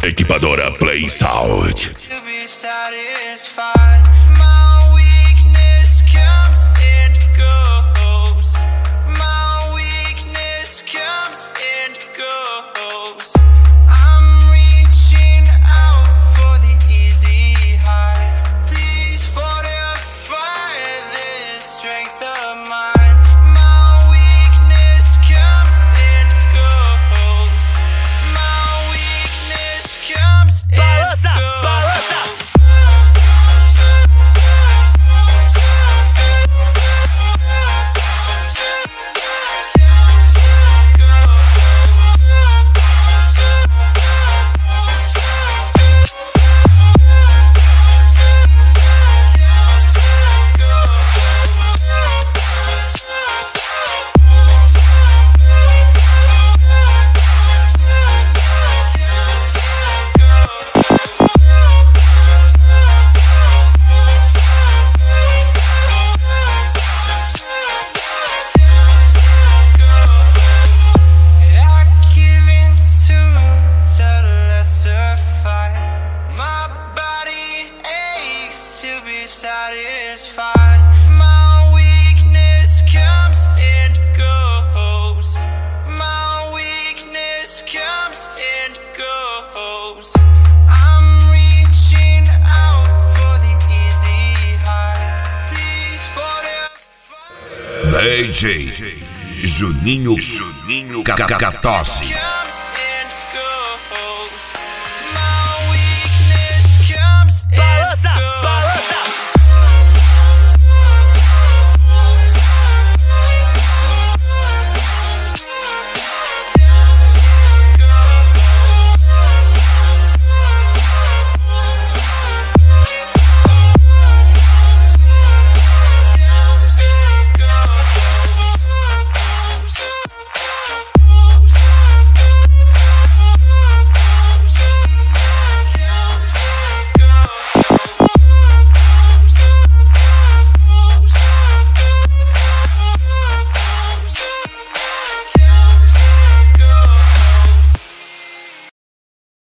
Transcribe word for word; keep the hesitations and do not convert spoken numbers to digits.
Equipadora Play Sound. Satisfied. My weakness comes and goes. My weakness comes and goes. I'm reaching out for the easy high. Please fortify. D J Juninho Juninho Cacatosse.